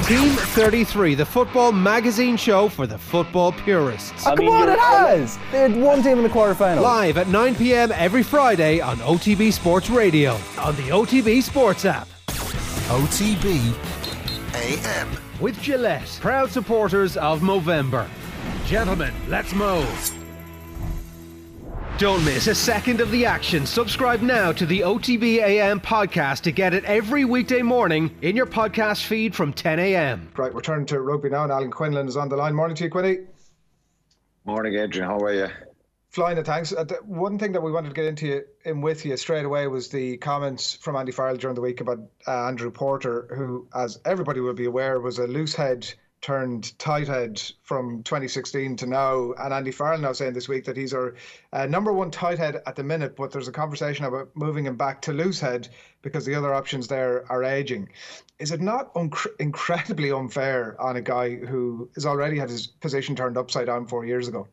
Team 33, the football magazine show for the football purists. Oh, come on, it has! They had one team in the quarter-final. Live at 9 p.m. every Friday on OTB Sports Radio, on the OTB Sports app. OTB AM. With Gillette, proud supporters of Movember. Gentlemen, let's move. Don't miss a second of the action. Subscribe now to the OTB AM podcast to get it every weekday morning in your podcast feed from 10 a.m. Right, we're turning to rugby now, and Alan Quinlan is on the line. Morning to you, Quinny. Morning, Adrian. How are you? Flying, thanks. One thing that we wanted to get in with you straight away was the comments from Andy Farrell during the week about Andrew Porter, who, as everybody will be aware, was a loose head turned tight head from 2016 to now. And Andy Farrell now saying this week that he's our number one tight head at the minute, but there's a conversation about moving him back to loose head because the other options there are aging. Is it not incredibly unfair on a guy who has already had his position turned upside down 4 years ago?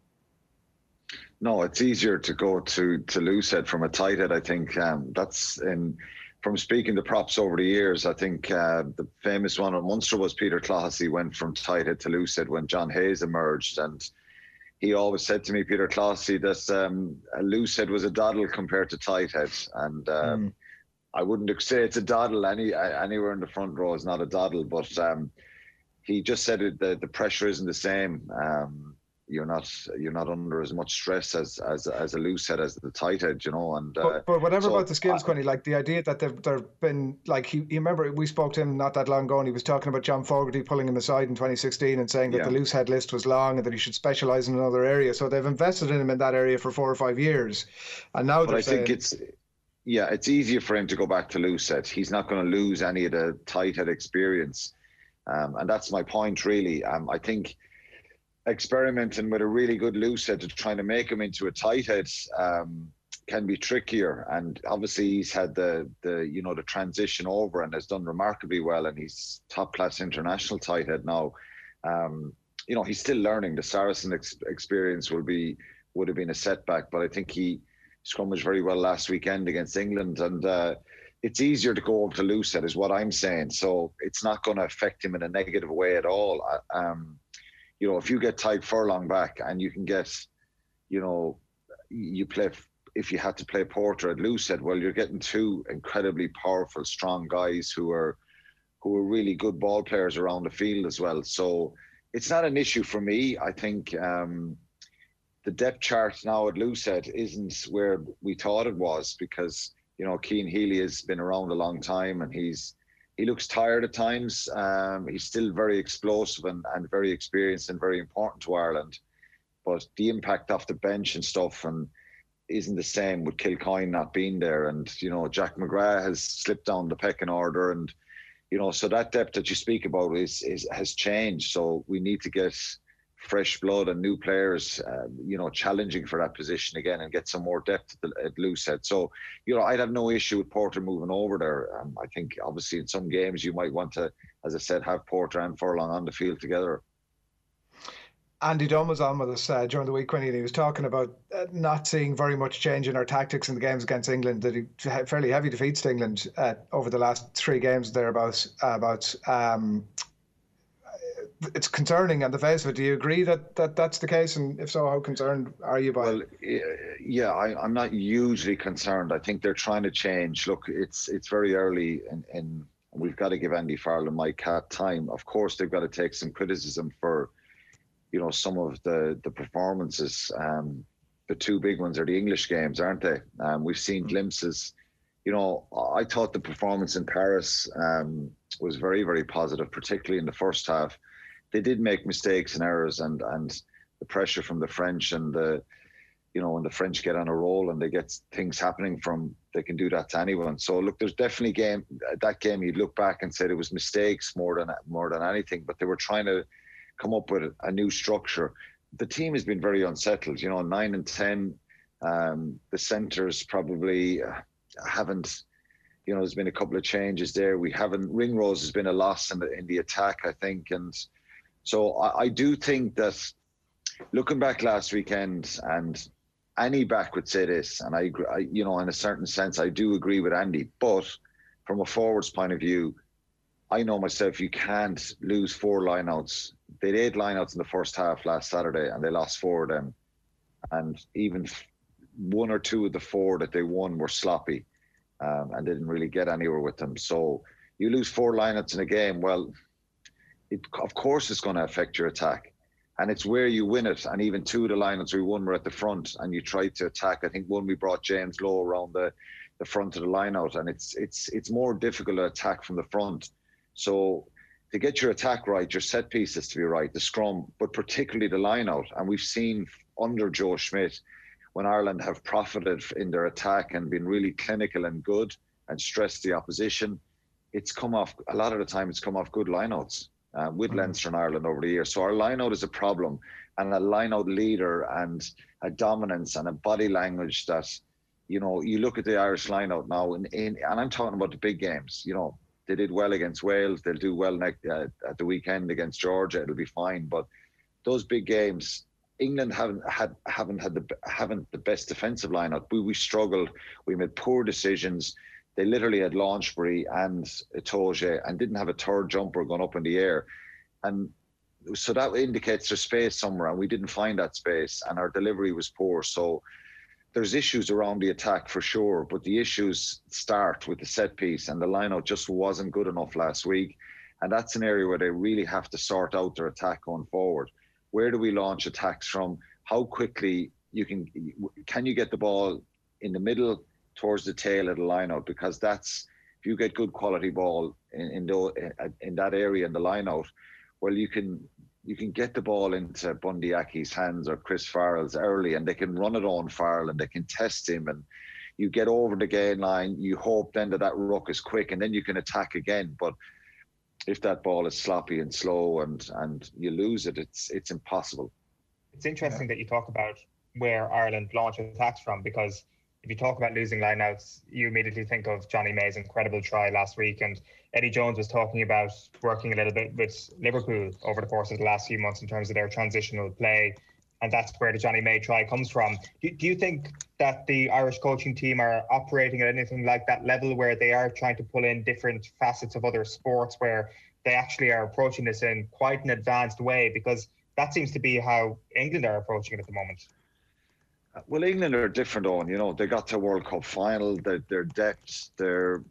No, it's easier to go to loose head from a tight head. I think from speaking to props over the years, I think the famous one at Munster was Peter Clohessy went from tight head to loose head when John Hayes emerged. And he always said to me, Peter Clohessy, that a loose head was a doddle compared to tight head. And I wouldn't say it's a doddle. Anywhere in the front row is not a doddle. But he just said that the pressure isn't the same. You're not under as much stress as a loose head as the tight head, you know. And but whatever about the skills, Quinny, like the idea that there've been, like, you remember we spoke to him not that long ago, and he was talking about John Fogarty pulling him aside in 2016 and saying that the loose head list was long and that he should specialise in another area. So they've invested in him in that area for 4 or 5 years, and now they're saying, think it's easier for him to go back to loose head. He's not going to lose any of the tight head experience, and that's my point really. I think experimenting with a really good loose head to trying to make him into a tight head can be trickier. And obviously he's had the transition over and has done remarkably well, and he's top class international tight head now. He's still learning. The Saracen experience would have been a setback, but I think he scrummaged very well last weekend against England, and it's easier to go over to loose head is what I'm saying. So it's not going to affect him in a negative way at all. If you get Tadhg Furlong back and you can get, you play, if you had to play Porter at loose head, well, you're getting two incredibly powerful, strong guys who are really good ball players around the field as well. So it's not an issue for me. I think the depth chart now at loose head isn't where we thought it was, because, Cian Healy has been around a long time and he looks tired at times. He's still very explosive and very experienced and very important to Ireland. But the impact off the bench and stuff isn't the same with Kilcoyne not being there. And, Jack McGrath has slipped down the pecking order. And, so that depth that you speak about has changed. So we need to get fresh blood and new players, challenging for that position again and get some more depth at loose head. So, I'd have no issue with Porter moving over there. I think obviously in some games you might want to, as I said, have Porter and Furlong on the field together. Andy Dunn was on with us during the week, Quinny, and he was talking about not seeing very much change in our tactics in the games against England, that he had fairly heavy defeats to England over the last 3 games thereabouts. It's concerning on the face of it. Do you agree that that's the case? And if so, how concerned are you by it? Yeah, I'm not hugely concerned. I think they're trying to change. Look, it's very early and we've got to give Andy Farrell and Mike Catt time. Of course, they've got to take some criticism for, some of the performances. The 2 big ones are the English games, aren't they? We've seen glimpses. I thought the performance in Paris was very, very positive, particularly in the first half. They did make mistakes and errors, and the pressure from the French and when the French get on a roll and they get things happening they can do that to anyone. So look, there's definitely that game you'd look back and say it was mistakes more than anything, but they were trying to come up with a new structure. The team has been very unsettled, 9 and 10. The centres probably haven't, there's been a couple of changes there. Ringrose has been a loss in the attack, I think. And so I do think that looking back last weekend, and any back would say this, and I agree, in a certain sense, I do agree with Andy, but from a forwards point of view, I know myself, you can't lose 4 lineouts. They had 8 lineouts in the first half last Saturday, and they lost 4 of them. And even 1 or 2 of the 4 that they won were sloppy, and didn't really get anywhere with them. So you lose 4 lineouts in a game, well, of course it's going to affect your attack. And it's where you win it. And even 2 of the lineouts we won were at the front, and you tried to attack. I think one we brought James Lowe around the front of the lineout, and it's more difficult to attack from the front. So to get your attack right, your set pieces to be right, the scrum, but particularly the line-out. And we've seen under Joe Schmidt, when Ireland have profited in their attack and been really clinical and good and stressed the opposition, it's come off, a lot of the time, it's come off good line-outs with Leinster and Ireland over the years. So our line-out is a problem, and a line-out leader and a dominance and a body language that, you know, you look at the Irish line-out now, and I'm talking about the big games, you know, they did well against Wales. They'll do well at the weekend against Georgia. It'll be fine. But those big games, England haven't the best defensive lineup. We struggled. We made poor decisions. They literally had Launchbury and Itoje and didn't have a third jumper going up in the air, and so that indicates there's space somewhere, and we didn't find that space, and our delivery was poor. So there's issues around the attack for sure, but the issues start with the set piece, and the lineout just wasn't good enough last week. And that's an area where they really have to sort out their attack going forward. Where do we launch attacks from? How quickly can you get the ball in the middle towards the tail of the lineout? Because that's, if you get good quality ball in that area in the lineout, well, you can get the ball into Bundy Aki's hands or Chris Farrell's early, and they can run it on Farrell and they can test him, and you get over the gain line. You hope then that ruck is quick, and then you can attack again. But if that ball is sloppy and slow and you lose it, it's impossible. It's interesting that you talk about where Ireland launch attacks from, because if you talk about losing lineouts, you immediately think of Johnny May's incredible try last week. And Eddie Jones was talking about working a little bit with Liverpool over the course of the last few months in terms of their transitional play. And that's where the Johnny May try comes from. Do you think that the Irish coaching team are operating at anything like that level, where they are trying to pull in different facets of other sports, where they actually are approaching this in quite an advanced way? Because that seems to be how England are approaching it at the moment. Well, England are different, Owen. You know, they got to World Cup final. Their depth, the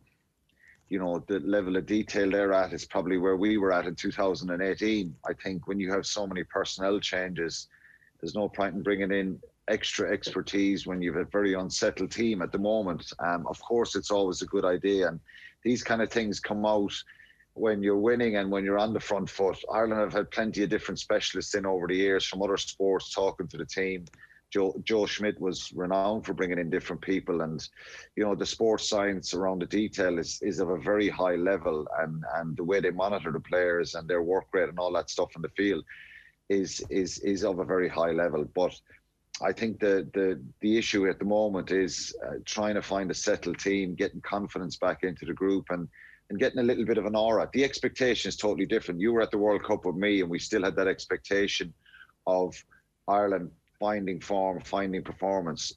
level of detail they're at is probably where we were at in 2018. I think when you have so many personnel changes, there's no point in bringing in extra expertise when you have a very unsettled team at the moment. Of course, it's always a good idea. And these kind of things come out when you're winning and when you're on the front foot. Ireland have had plenty of different specialists in over the years from other sports talking to the team. Joe Schmidt was renowned for bringing in different people, and you know, the sports science around the detail is of a very high level, and the way they monitor the players and their work rate and all that stuff in the field is of a very high level. But I think the issue at the moment is trying to find a settled team, getting confidence back into the group, and getting a little bit of an aura. The expectation is totally different. You were at the World Cup with me, and we still had that expectation of Ireland finding form, finding performance.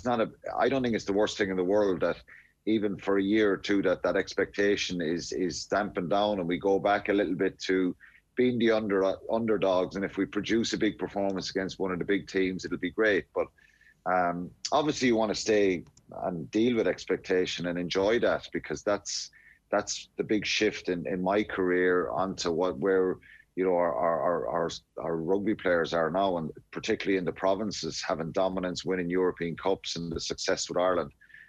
I don't think it's the worst thing in the world that even for a year or two that expectation is dampened down, and we go back a little bit to being the underdogs. And if we produce a big performance against one of the big teams, it'll be great. But obviously you want to stay and deal with expectation and enjoy that, because that's the big shift in my career onto where you know, our rugby players are now, and particularly in the provinces, having dominance, winning European Cups, and the success with Ireland.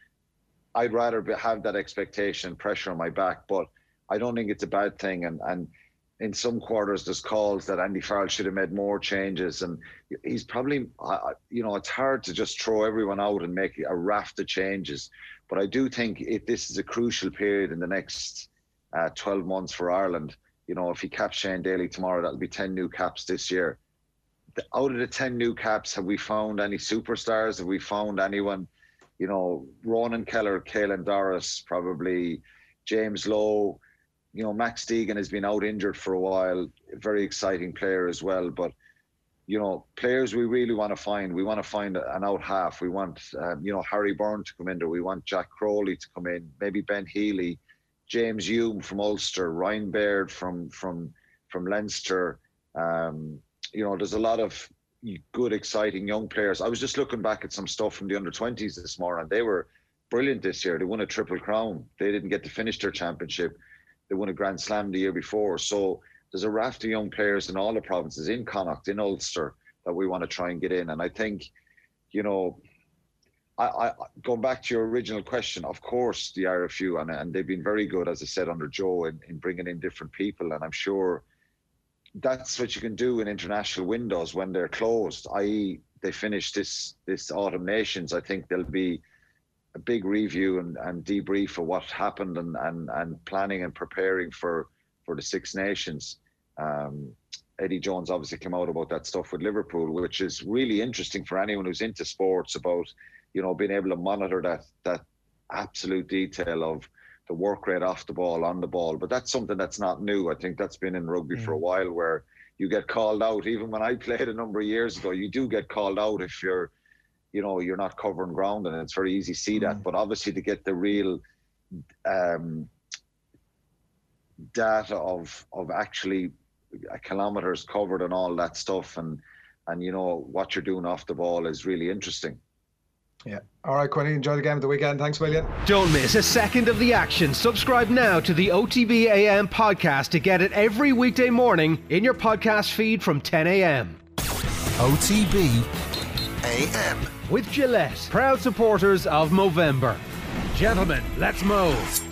I'd rather have that expectation and pressure on my back, but I don't think it's a bad thing. And in some quarters, there's calls that Andy Farrell should have made more changes, and he's probably, you know, it's hard to just throw everyone out and make a raft of changes. But I do think this is a crucial period in the next 12 months for Ireland. You know, if he caps Shane Daly tomorrow, that'll be 10 new caps this year. Out of the 10 new caps, have we found any superstars? Have we found anyone? You know, Ronan Keller, Caelan Doris, probably James Lowe. You know, Max Deegan has been out injured for a while. A very exciting player as well. But, you know, players we really want to find. We want to find an out half. We want, you know, Harry Byrne to come in there. We want Jack Crowley to come in. Maybe Ben Healy. James Hume from Ulster, Ryan Baird from Leinster. There's a lot of good, exciting young players. I was just looking back at some stuff from the under-20s this morning. They were brilliant this year. They won a Triple Crown. They didn't get to finish their championship. They won a Grand Slam the year before. So there's a raft of young players in all the provinces, in Connacht, in Ulster, that we want to try and get in. And I think, I going back to your original question, of course, the RFU, and they've been very good, as I said, under Joe in bringing in different people. And I'm sure that's what you can do in international windows when they're closed, i.e. they finish this Autumn Nations. I think there'll be a big review and debrief of what happened and planning and preparing for the Six Nations. Eddie Jones obviously came out about that stuff with Liverpool, which is really interesting for anyone who's into sports, about being able to monitor that absolute detail of the work rate off the ball, on the ball. But that's something that's not new. I think that's been in rugby for a while, where you get called out. Even when I played a number of years ago, you do get called out if you're not covering ground, and it's very easy to see that. But obviously to get the real data of actually kilometers covered and all that stuff, and what you're doing off the ball is really interesting. Yeah. All right, Quinny, enjoy the game of the weekend. Thanks a million. Don't miss a second of the action. Subscribe now to the OTB AM podcast to get it every weekday morning in your podcast feed from 10 a.m. OTB AM. With Gillette, proud supporters of Movember. Gentlemen, let's move.